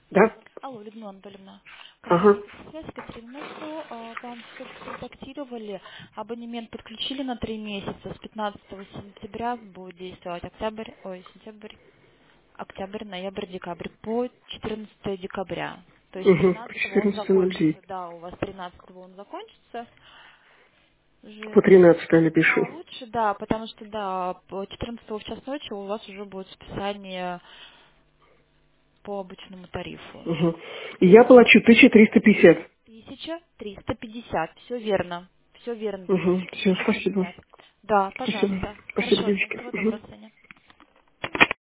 Да? Алло, Людмила Анатольевна. Ага. Связь Катерина Носу. Вам все контактировали. Абонемент подключили на 3 месяца. С 15 сентября будет действовать сентябрь, октябрь, ноябрь, декабрь по 14 декабря. То есть Угу. 13 он 14.09. закончится. Да, у вас 13 он закончится. По Уже 13 напишу. лучше, да, потому что, да, по 14 в час ночи у вас уже будет списание по обычному тарифу. Угу. И я плачу 1350. 1350. Все верно. Все верно, Угу. Все, спасибо. 1350. Да, Спасибо. пожалуйста. Спасибо, Хорошего дня. девочки. Всего Мгм. доброго, Саня.